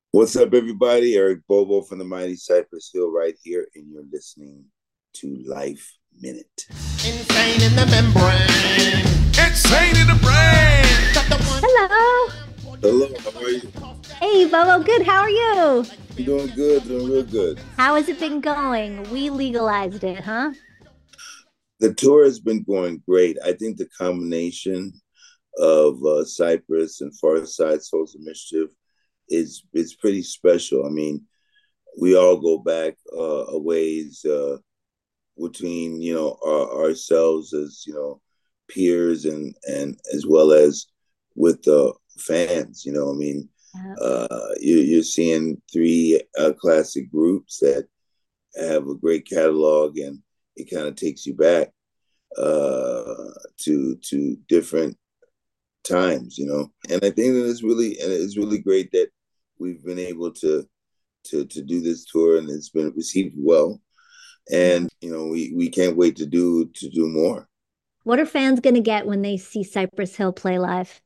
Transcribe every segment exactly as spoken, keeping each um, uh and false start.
What's up, everybody? Eric Bobo from the Mighty Cypress Hill right here, and you're listening to Life Minute. Insane in the membrane. Insane in the brain. Hello. Hello, how are you? Hey, Bobo. Good. How are you? I'm doing good, doing real good. How has it been going? We legalized it, huh? The tour has been going great. I think the combination of uh, Cypress and Far Side Souls of Mischief is is pretty special. I mean, we all go back uh, a ways uh, between you know our, ourselves as you know peers and and as well as with the fans. You know, I mean, Yeah. uh, you, you're seeing three uh, classic groups that have a great catalog, and it kind of takes you back uh, to to different times. You know, and I think that it's really and it's really great that we've been able to to to do this tour, and it's been received well. And you know, we we can't wait to do to do more. What are fans going to get when they see Cypress Hill play live?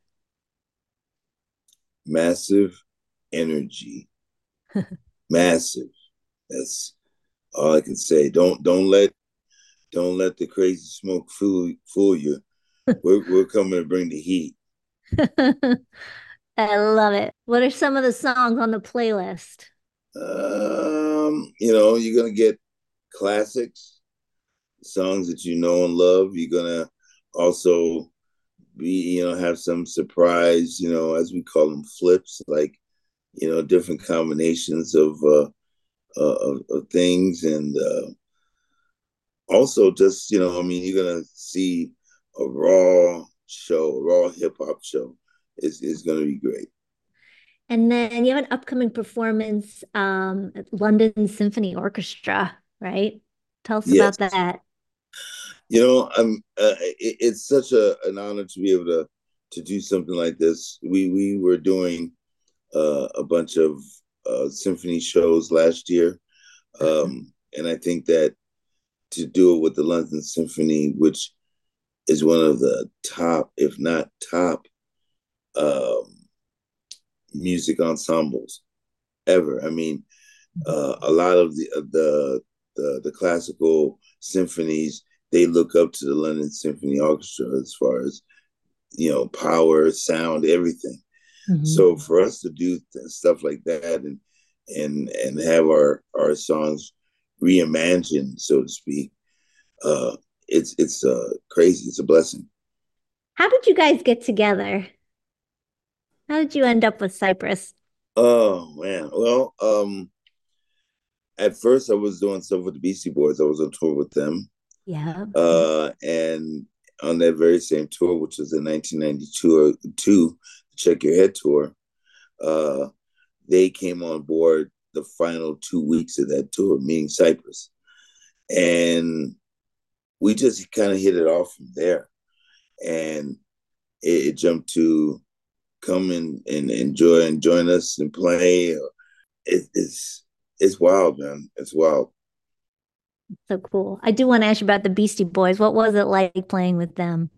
Massive energy, massive. That's all I can say. Don't don't let don't let the crazy smoke fool fool you. We're we're coming to bring the heat. I love it. What are some of the songs on the playlist? Um, you know, you're gonna get classics, songs that you know and love. You're gonna also be, you know, have some surprise, you know, as we call them, flips, like you know, different combinations of uh, uh of, of things, and uh, also just you know, I mean, you're gonna see a raw show, a raw hip hop show. Is is gonna be great. And then you have an upcoming performance um, at London Symphony Orchestra, right? Tell us Yes, about that. you know, I'm. Uh, it, it's such a an honor to be able to to do something like this. We we were doing uh, a bunch of uh, symphony shows last year, um, and I think that to do it with the London Symphony, which is one of the top, if not top, um, music ensembles ever. I mean, uh, a lot of the, the the the classical symphonies, they look up to the London Symphony Orchestra as far as you know power, sound, everything. Mhm. So for us to do stuff like that and and and have our our songs reimagined, so to speak, uh, it's it's uh, crazy. It's a blessing. How did you guys get together? How did you end up with Cypress? Oh man. Well, um, at first I was doing stuff with the Beastie Boys. I was on tour with them. Yeah. Uh, and on that very same tour, which was in nineteen ninety-two or two, Check Your Head tour, uh, they came on board the final two weeks of that tour, meaning Cypress. And we just kind of hit it off from there. And it, it jumped to come and, and enjoy and join us and play. It, it's it's wild, man. It's wild. So cool. I do want to ask you about the Beastie Boys. What was it like playing with them?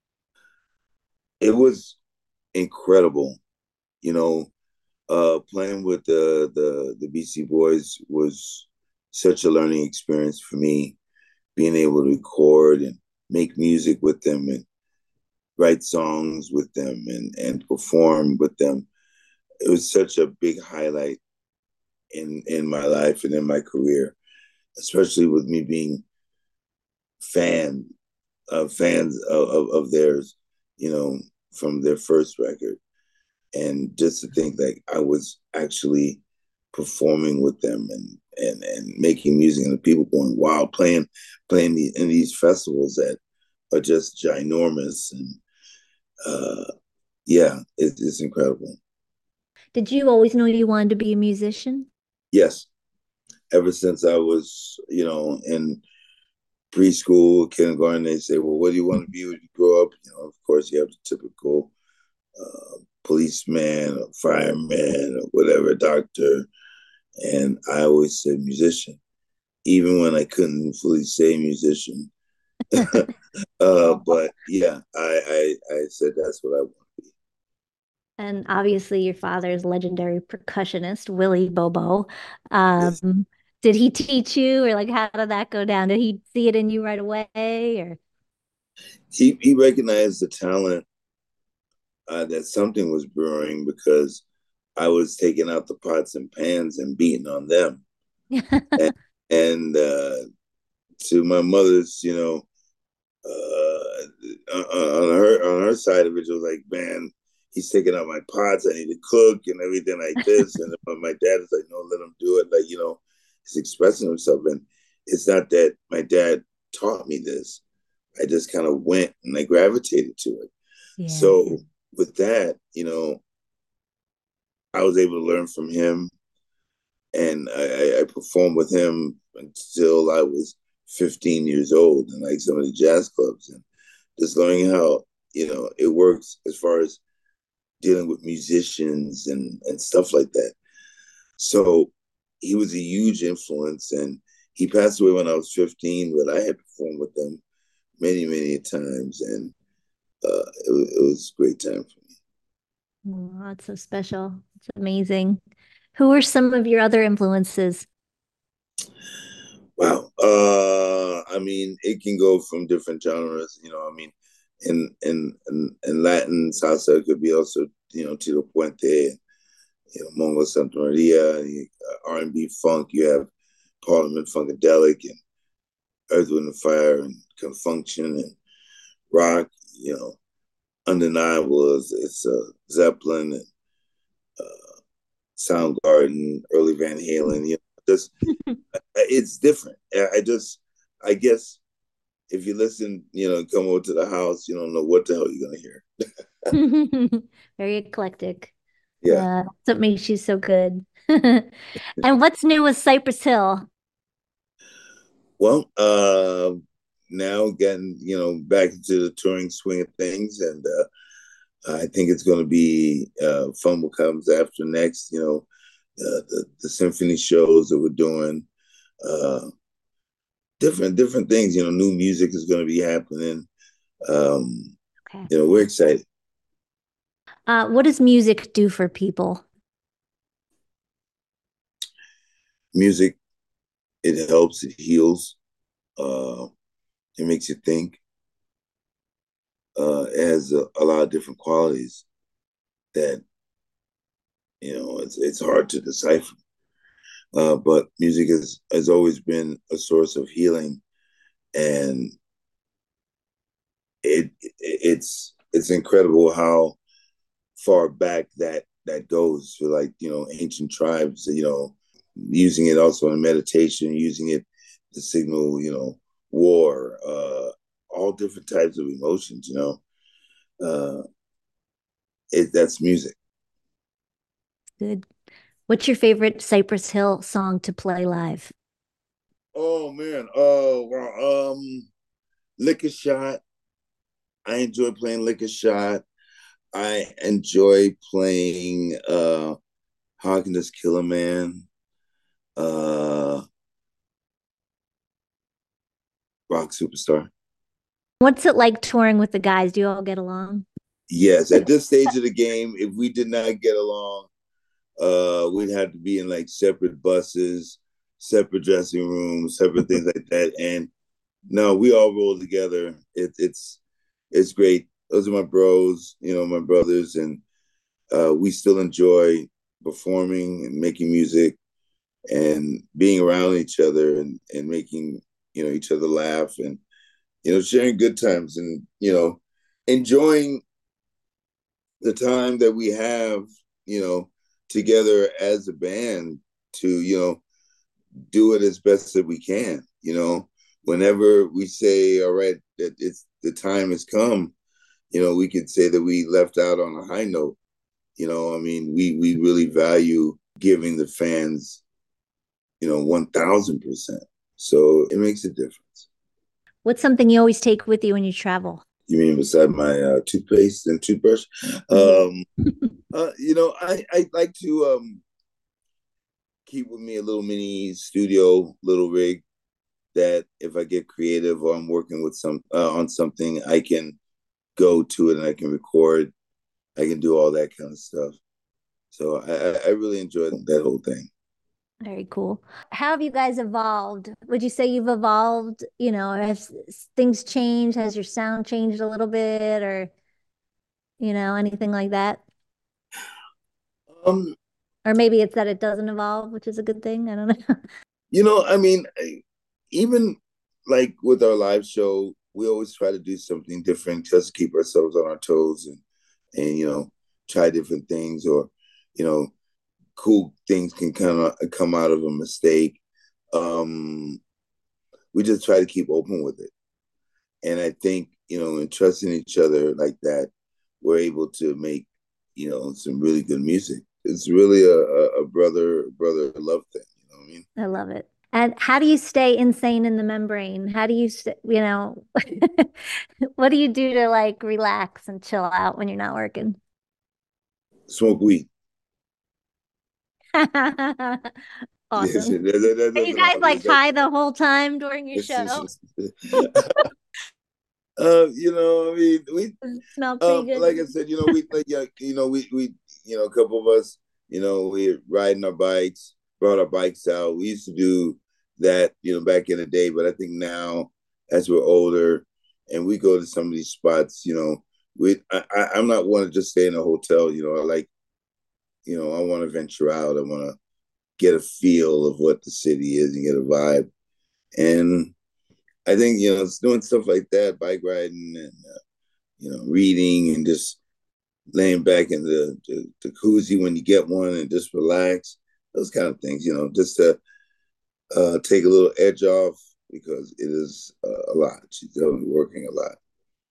It was incredible. You know, uh, playing with the the the B C Boys was such a learning experience for me. Being able to record and make music with them and write songs with them and and perform with them. It was such a big highlight in in my life and in my career, especially with me being fan uh, fans of, of, of theirs, you know, from their first record. And just to think like I was actually performing with them and and and making music and the people going wild playing playing the, in these festivals that are just ginormous and uh yeah it, it's incredible. Did you always know you wanted to be a musician? Yes, ever since I was you know in preschool, kindergarten, they say, well, what do you want to be when you grow up? You know, of course, you have the typical uh, policeman or fireman or whatever, doctor. And I always said musician, even when I couldn't fully say musician. uh, but yeah, I, I, I said that's what I want to be. And obviously, your father is legendary percussionist, Willie Bobo. Yes. Um, did he teach you, or like how did that go down? Did he see it in you right away, or? He, he recognized the talent, uh, that something was brewing because I was taking out the pots and pans and beating on them. And, and uh, to my mother's, you know, uh, on her on her side of it, it was like, man, he's taking out my pots. I need to cook and everything like this. And my dad is like, no, let him do it. Like, you know, he's expressing himself. And it's not that my dad taught me this. I just kind of went and I gravitated to it. Yeah. So with that, you know, I was able to learn from him, and I, I performed with him until I was fifteen years old in like some of the jazz clubs, and just learning how, you know, it works as far as dealing with musicians and and stuff like that. So he was a huge influence, and he passed away when I was fifteen, but I had performed with him many many times, and uh, it, was, it was a great time for me. Oh, that's so special. It's amazing. Who are some of your other influences? Wow. Uh, I mean, it can go from different genres. You know, I mean, in in in, in Latin salsa, it could be also, you know, Tito Puente, you know, Mongo Santa Maria, uh, R and B funk. You have Parliament Funkadelic and Earth, Wind and Fire and Confunction and rock. You know, undeniable is it's uh, Zeppelin and uh, Soundgarden, early Van Halen. You know, just it's different. I just, I guess, if you listen, you know, come over to the house, you don't know what the hell you're gonna hear. Very eclectic. Yeah. Uh, that's what makes you so good. And what's new with Cypress Hill? Well, uh, now getting, you know, back into the touring swing of things, and uh, I think it's going to be uh, fun. What comes after next, you know, uh, the the symphony shows that we're doing, uh, different different things. You know, new music is going to be happening. Um, Okay. you know, we're excited. Uh, what does music do for people? Music, it helps, it heals, uh, it makes you think. Uh, it has a, a lot of different qualities that, you know, it's it's hard to decipher. Uh, but music has has always been a source of healing, and it, it it's it's incredible how far back that that goes for, like, you know, ancient tribes, you know, using it also in meditation, using it to signal, you know, war, uh, all different types of emotions, you know. Uh, it, that's music. Good. What's your favorite Cypress Hill song to play live? Oh man, oh wow. Um, Lick a Shot. I enjoy playing Lick a Shot. I enjoy playing uh How I Can Just Kill a Man, uh Rock Superstar. What's it like touring with the guys? Do you all get along? Yes, at this stage of the game, if we did not get along, uh, we'd have to be in like separate buses, separate dressing rooms, separate things like that. And no, we all roll together. It, it's it's great. Those are my bros, you know, my brothers, and uh, we still enjoy performing and making music and being around each other, and, and making, you know, each other laugh, and, you know, sharing good times, and, you know, enjoying the time that we have, you know, together as a band to, you know, do it as best that we can. You know, whenever we say, all right, that it's the time has come, you know, we could say that we left out on a high note. You know, I mean, we we really value giving the fans, you know, one thousand percent. So it makes a difference. What's something you always take with you when you travel? You mean beside my uh, toothpaste and toothbrush? Yeah. Um, uh, you know, I, I like to um, keep with me a little mini studio, little rig, that if I get creative or I'm working with some uh, on something, I can go to it and I can record. I can do all that kind of stuff. So I, I really enjoyed that whole thing. Very cool. How have you guys evolved? Would you say you've evolved? You know, has things changed? Has your sound changed a little bit, or you know, anything like that? Um, Or maybe it's that it doesn't evolve, which is a good thing. I don't know. you know, I mean, even like with our live show, we always try to do something different just to keep ourselves on our toes and and you know try different things, or you know cool things can kind of come out of a mistake. Um, we just try to keep open with it, and I think you know, in trusting each other like that, we're able to make you know some really good music. It's really a, a, a brother brother love thing. You know what I mean? I love it. And how do you stay insane in the membrane? How do you, st you know, what do you do to like relax and chill out when you're not working? Smoke weed. Yes, Awesome. that, that, that Are you doesn't guys always. like That, high the whole time during your it's show? just, uh, you know, I mean, we, Does it smell pretty um, good? like I said, you know, we, like, yeah, you know, we, we, you know, a couple of us, you know, we riding our bikes, brought our bikes out. We used to do that, you know, back in the day, but I think now, as we're older, and we go to some of these spots, you know, we, I, I, I'm not one to just stay in a hotel. You know, I like, you know, I want to venture out. I want to get a feel of what the city is and get a vibe. And I think you know, it's doing stuff like that, bike riding and uh, you know, reading and just laying back in the, the the koozie when you get one and just relax. Those kind of things, you know, just to uh, take a little edge off because it is uh, a lot. She's definitely working a lot.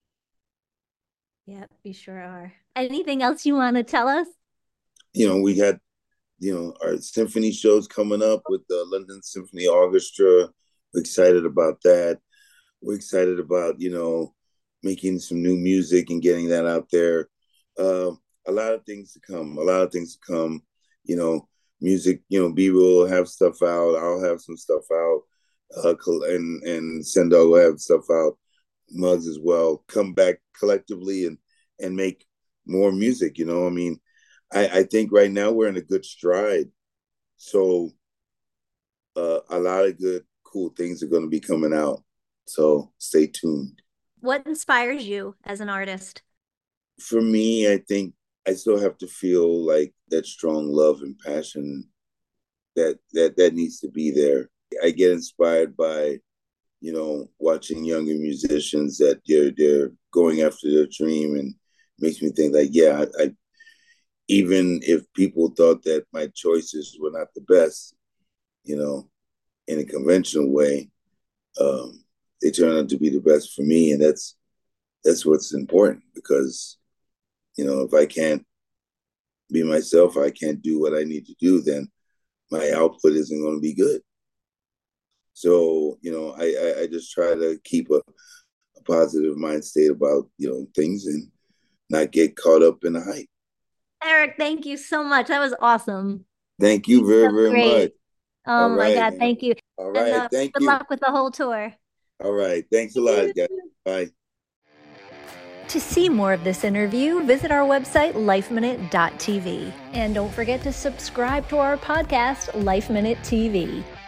Yep, you sure are. Anything else you want to tell us? You know, we had you know our symphony shows coming up with the London Symphony Orchestra. We're excited about that. We're excited about you know making some new music and getting that out there. Uh, a lot of things to come. A lot of things to come. You know, music. You know, B will have stuff out. I'll have some stuff out. Uh, and and Sendog will have stuff out. Muggs as well. Come back collectively and and make more music. You know, I mean, I, I think right now we're in a good stride. So uh, a lot of good, cool things are going to be coming out. So stay tuned. What inspires you as an artist? For me, I think I still have to feel like that strong love and passion that that that needs to be there. I get inspired by, you know, watching younger musicians that they're they're going after their dream, and makes me think like, yeah, I, I even if people thought that my choices were not the best, you know, in a conventional way, um, they turn out to be the best for me, and that's that's what's important because you know if I can't be myself, I can't do what I need to do, then my output isn't going to be good. So you know, I I, I just try to keep a, a positive mind state about you know things and not get caught up in the hype. Eric, thank you so much. That was awesome. Thank you You're very so very much. great. Oh All my right, God, man. thank you. All And right, uh, thank good you. luck with the whole tour. All right, thanks a lot, guys. Bye. To see more of this interview, visit our website, life minute dot t v. And don't forget to subscribe to our podcast, Life Minute T V.